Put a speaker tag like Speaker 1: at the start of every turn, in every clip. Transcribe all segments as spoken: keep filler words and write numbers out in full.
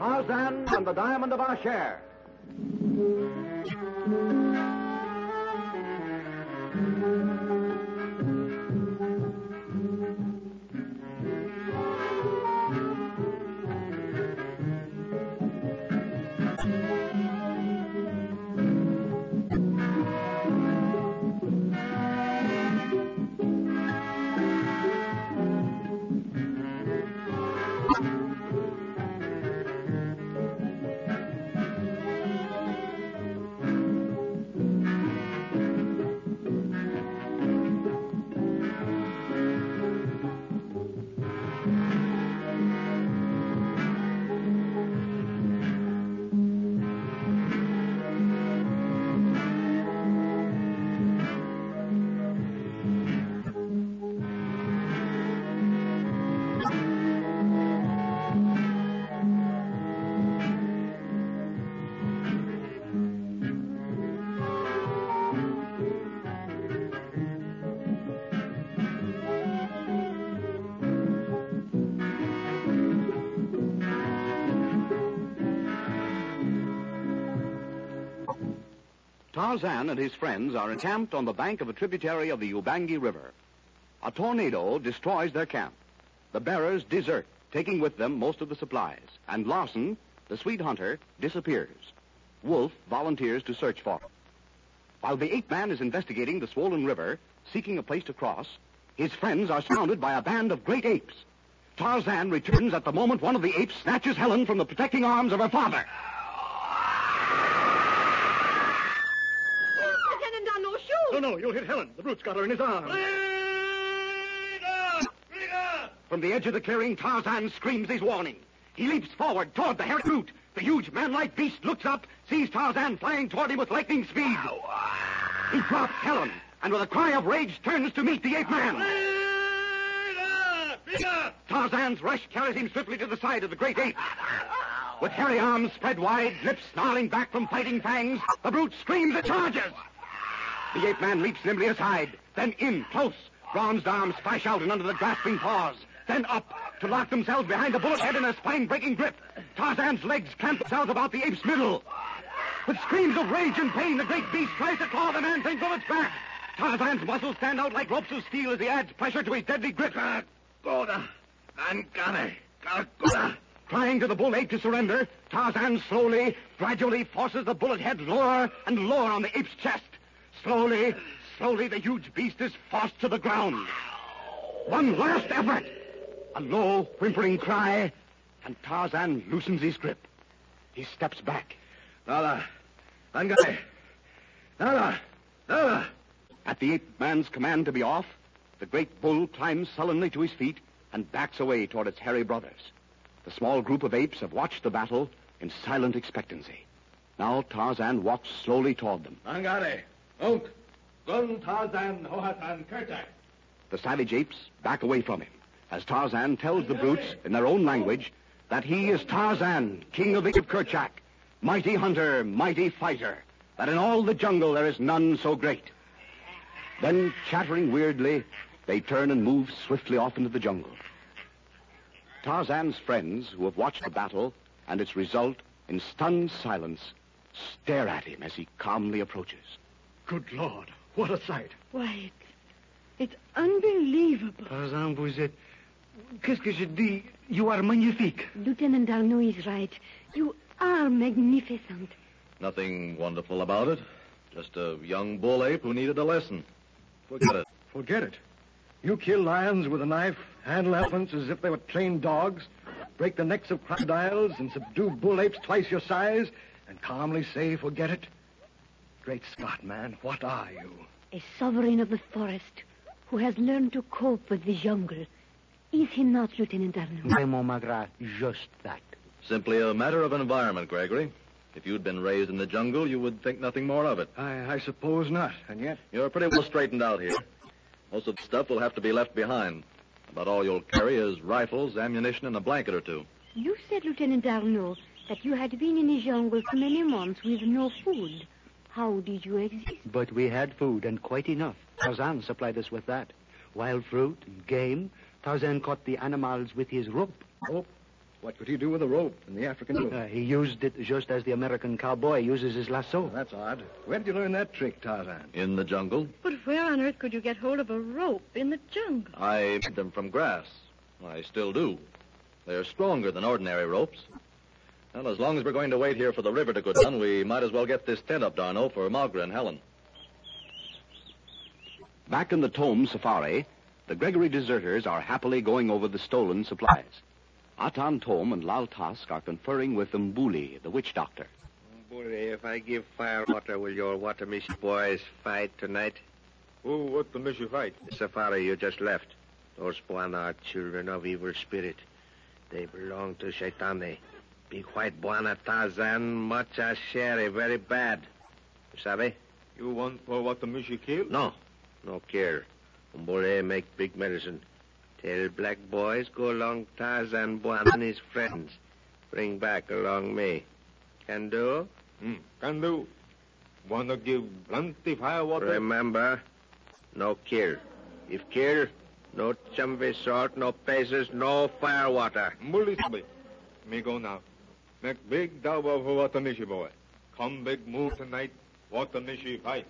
Speaker 1: Tarzan and the Diamond of Asher. Tarzan and his friends are encamped on the bank of a tributary of the Ubangi River. A tornado destroys their camp. The bearers desert, taking with them most of the supplies, and Larson, the sweet hunter, disappears. Wolf volunteers to search for him. While the ape man is investigating the swollen river, seeking a place to cross, his friends are surrounded by a band of great apes. Tarzan returns at the moment one of the apes snatches Helen from the protecting arms of her father.
Speaker 2: No, no, you'll hit Helen. The brute's got her in his arms.
Speaker 1: From the edge of the clearing, Tarzan screams his warning. He leaps forward toward the hairy brute. The huge man-like beast looks up, sees Tarzan flying toward him with lightning speed. He drops Helen, and with a cry of rage turns to meet the ape man. Tarzan's rush carries him swiftly to the side of the great ape. With hairy arms spread wide, lips snarling back from fighting fangs, the brute screams and charges. The ape man leaps nimbly aside, then in, close. Bronzed arms flash out and under the grasping paws, then up to lock themselves behind the bullet head in a spine-breaking grip. Tarzan's legs clamp themselves about the ape's middle. With screams of rage and pain, the great beast tries to claw the man's bullet's back. Tarzan's muscles stand out like ropes of steel as he adds pressure to his deadly grip. Trying to the bull ape to surrender, Tarzan slowly, gradually forces the bullet head lower and lower on the ape's chest. Slowly, slowly, the huge beast is forced to the ground. One last effort. A low, whimpering cry, and Tarzan loosens his grip. He steps back.
Speaker 2: Nala, Angay, Nala, Nala.
Speaker 1: At the ape man's command to be off, the great bull climbs sullenly to his feet and backs away toward its hairy brothers. The small group of apes have watched the battle in silent expectancy. Now Tarzan walks slowly toward them.
Speaker 2: Angare. Oak, Gun Tarzan, Hohatan, Kerchak.
Speaker 1: The savage apes back away from him, as Tarzan tells the brutes in their own language that he is Tarzan, king of the Kerchak, mighty hunter, mighty fighter, that in all the jungle there is none so great. Then, chattering weirdly, they turn and move swiftly off into the jungle. Tarzan's friends, who have watched the battle and its result in stunned silence, stare at him as he calmly approaches.
Speaker 2: Good Lord, what a sight.
Speaker 3: Why, it's, it's unbelievable.
Speaker 2: Tarzan, vous êtes... Qu'est-ce que je dis? You are magnifique.
Speaker 3: Lieutenant Darnaud is right. You are magnificent.
Speaker 4: Nothing wonderful about it. Just a young bull ape who needed a lesson. Forget it.
Speaker 2: Forget it. You kill lions with a knife, handle elephants as if they were trained dogs, break the necks of crocodiles, and subdue bull apes twice your size, and calmly say, forget it? Great Scott, man, what are you?
Speaker 3: A sovereign of the forest who has learned to cope with the jungle. Is he not, Lieutenant Darnaud?
Speaker 5: Raymond Magrat, just that.
Speaker 4: Simply a matter of environment, Gregory. If you'd been raised in the jungle, you would think nothing more of it.
Speaker 2: I, I suppose not, and yet...
Speaker 4: You're pretty well straightened out here. Most of the stuff will have to be left behind. About all you'll carry is rifles, ammunition, and a blanket or two.
Speaker 3: You said, Lieutenant Darnaud, that you had been in the jungle for many months with no food. How did you exist?
Speaker 5: But we had food, and quite enough. Tarzan supplied us with that. Wild fruit and game. Tarzan caught the animals with his rope.
Speaker 2: Rope? What could he do with a rope in the African canoe?
Speaker 5: Uh, he used it just as the American cowboy uses his lasso.
Speaker 2: Well, that's odd. Where did you learn that trick, Tarzan?
Speaker 4: In the jungle.
Speaker 6: But where on earth could you get hold of a rope in the jungle?
Speaker 4: I made them from grass. I still do. They're stronger than ordinary ropes. Well, as long as we're going to wait here for the river to go down, we might as well get this tent up, Darno, for Magra and Helen.
Speaker 1: Back in the Tome Safari, the Gregory deserters are happily going over the stolen supplies. Atan Tome and Lal Task are conferring with Mbuli, the witch doctor.
Speaker 7: Mbuli, if I give fire water, will your Watamishi boys fight tonight?
Speaker 8: Who Watamishi fight?
Speaker 7: The safari you just left. Those Buana are children of evil spirit. They belong to Shaitani. Big white Buana Tarzan, much as Sherry, very bad. You sabe?
Speaker 8: You want for Watamishi kill?
Speaker 7: No, no care. Mbuli make big medicine. Tell black boys go along Tarzan Buana and his friends. Bring back along me. Can do?
Speaker 8: Hmm, can do. Wanna give plenty fire water?
Speaker 7: Remember, no kill. If kill, no chumvi salt, no paces, no fire water.
Speaker 8: Mbuli sabe. Me go now. Make big dauba for Watamishi boy. Come big move tonight. Watamishi fight.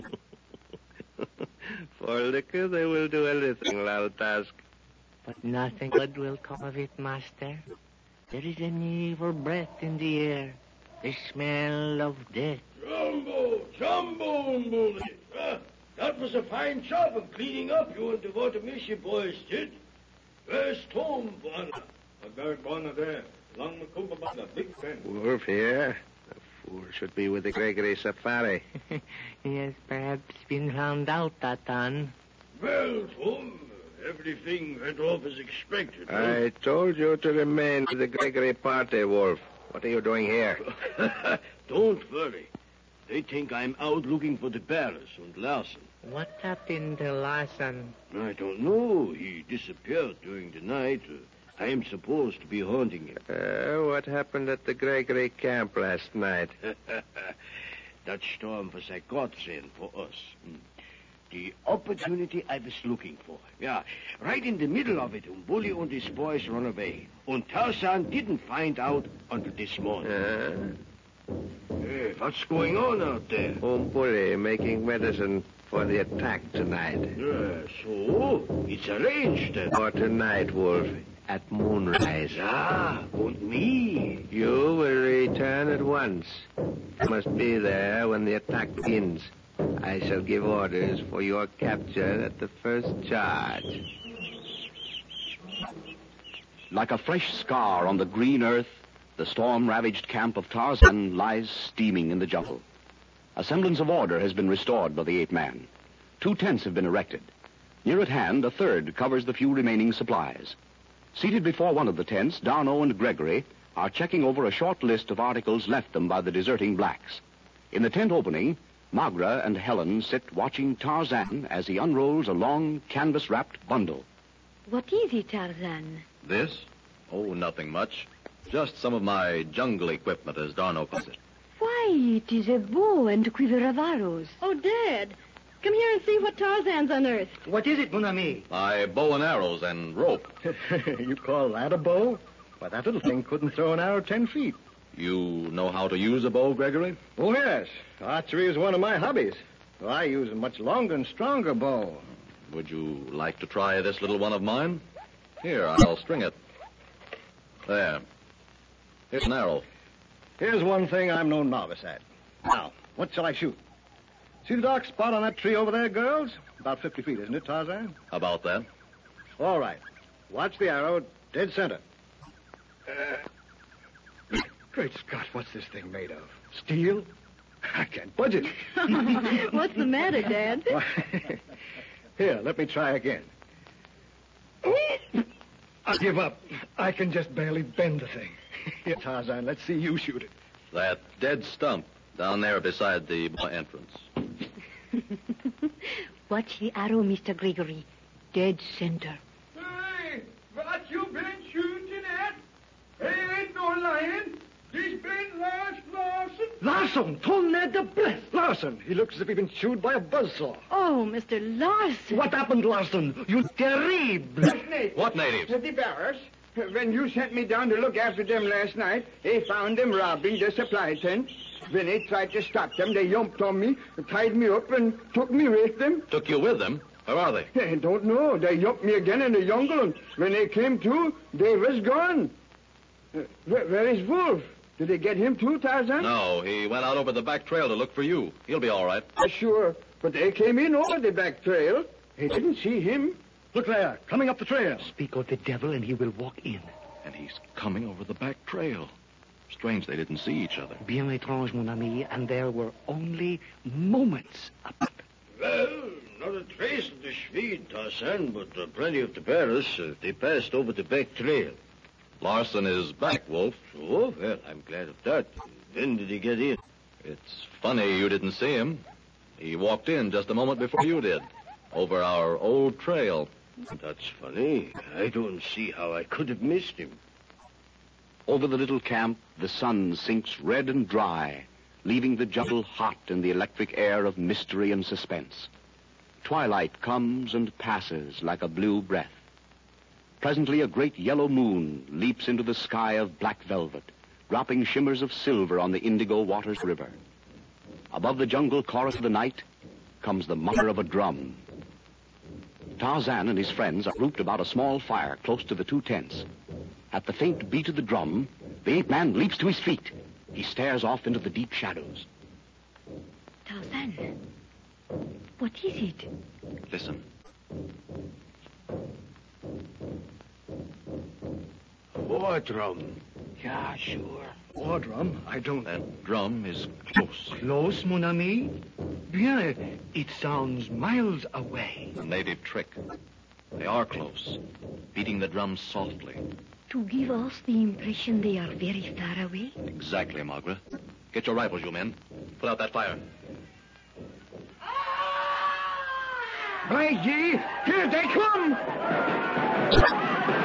Speaker 7: For liquor, they will do anything, Lal Task.
Speaker 9: But nothing good will come of it, Master. There is an evil breath in the air. The smell of death.
Speaker 10: Jumbo, Jumbo, Mbuli. Uh, that was a fine job of cleaning up you and the Watamishi boys did. Where's Tom, Buana?
Speaker 8: A guard Buana there. Long Makumba Bana, big friend.
Speaker 7: Wolf here. The fool should be with the Gregory Safari.
Speaker 9: He has perhaps been found out, Tatan.
Speaker 10: Well, Tom, everything went off as expected. huh?
Speaker 7: I told you to remain with the Gregory party, Wolf. What are you doing here?
Speaker 10: Don't worry. They think I'm out looking for the bearers and Larson.
Speaker 9: What happened to Larson?
Speaker 10: I don't know. He disappeared during the night. Uh, I'm supposed to be haunting him.
Speaker 7: Uh, what happened at the Gregory camp last night?
Speaker 10: That storm was a godsend for us. Hmm. The opportunity I was looking for. Yeah, right in the middle of it, Mbuli and his boys run away. And Tarzan didn't find out until this morning.
Speaker 7: Uh,
Speaker 10: Hey, what's going on out there?
Speaker 7: Mbuli making medicine for the attack tonight.
Speaker 10: Uh, so, it's arranged then.
Speaker 7: For tonight, Wolf, at moonrise.
Speaker 10: Ah, and me.
Speaker 7: You will return at once. You must be there when the attack begins. I shall give orders for your capture at the first charge.
Speaker 1: Like a fresh scar on the green earth, the storm-ravaged camp of Tarzan lies steaming in the jungle. A semblance of order has been restored by the ape-man. Two tents have been erected. Near at hand, a third covers the few remaining supplies. Seated before one of the tents, Darno and Gregory are checking over a short list of articles left them by the deserting blacks. In the tent opening, Magra and Helen sit watching Tarzan as he unrolls a long, canvas-wrapped bundle.
Speaker 3: What is it, Tarzan?
Speaker 4: This? Oh, nothing much. Just some of my jungle equipment, as Darno puts it.
Speaker 3: Why, it is a bow and quiver of arrows.
Speaker 6: Oh, Dad, come here and see what Tarzan's unearthed.
Speaker 5: What is it, mon ami?
Speaker 4: My bow and arrows and rope.
Speaker 2: You call that a bow? Why, that little thing couldn't throw an arrow ten feet.
Speaker 4: You know how to use a bow, Gregory?
Speaker 2: Oh, yes. Archery is one of my hobbies. Well, I use a much longer and stronger bow.
Speaker 4: Would you like to try this little one of mine? Here, I'll string it. There. Here's an arrow.
Speaker 2: Here's one thing I'm no novice at. Now, what shall I shoot? See the dark spot on that tree over there, girls? About fifty feet, isn't it, Tarzan?
Speaker 4: About that.
Speaker 2: All right. Watch the arrow, dead center. Uh, great Scott, what's this thing made of? Steel? I can't budge it.
Speaker 6: What's the matter, Dad?
Speaker 2: Why, here, let me try again. I'll give up. I can just barely bend the thing. Here, Tarzan, let's see you shoot it.
Speaker 4: That dead stump down there beside the entrance.
Speaker 3: Watch the arrow, Mister Gregory. Dead center.
Speaker 10: Hey, what you been shooting at? Hey, ain't no lying. This been Lars Larson.
Speaker 2: Larson! Tom Ned the Bless! Larson! He looks as if he'd been chewed by a buzzsaw.
Speaker 6: Oh, Mister Larson.
Speaker 2: What happened, Larson? You terrible!
Speaker 4: What natives?
Speaker 11: The bearers. When you sent me down to look after them last night, they found them robbing the supply tent. When they tried to stop them, they jumped on me, tied me up, and took me with them.
Speaker 4: Took you with them? Where are they?
Speaker 11: I don't know. They jumped me again in the jungle, and when they came to, they was gone. Uh, where, where is Wolf? Did they get him too, Tarzan?
Speaker 4: No, he went out over the back trail to look for you. He'll be all right.
Speaker 11: Uh, sure, but they came in over the back trail. They didn't see him.
Speaker 2: Look there, coming up the trail.
Speaker 5: Speak of the devil and he will walk in.
Speaker 4: And he's coming over the back trail. Strange they didn't see each other.
Speaker 5: Bien étrange, mon ami, and there were only moments apart.
Speaker 10: Well, not a trace of the Swede, Tarzan, but uh, plenty of the bearers. Uh, they passed over the back trail.
Speaker 4: Larson is back, Wolf.
Speaker 10: Oh, well, I'm glad of that. When did he get in?
Speaker 4: It's funny you didn't see him. He walked in just a moment before you did, over our old trail.
Speaker 10: That's funny. I don't see how I could have missed him.
Speaker 12: Over the little camp, the sun sinks red and dry, leaving the jungle hot in the electric air of mystery and suspense. Twilight comes and passes like a blue breath. Presently, a great yellow moon leaps into the sky of black velvet, dropping shimmers of silver on the indigo waters river. Above the jungle chorus of the night comes the mutter of a drum. Tarzan and his friends are grouped about a small fire close to the two tents. At the faint beat of the drum, the ape-man leaps to his feet. He stares off into the deep shadows.
Speaker 3: Tarzan, what is it?
Speaker 4: Listen.
Speaker 10: War drum.
Speaker 5: Yeah, sure.
Speaker 2: War drum? I don't...
Speaker 4: That drum is close.
Speaker 5: Close, mon ami? Bien, it sounds miles away.
Speaker 4: A native trick. They are close, beating the drum softly.
Speaker 3: To give us the impression they are very far away?
Speaker 4: Exactly, Margaret. Get your rifles, you men. Put out that fire.
Speaker 11: By gee, here they come!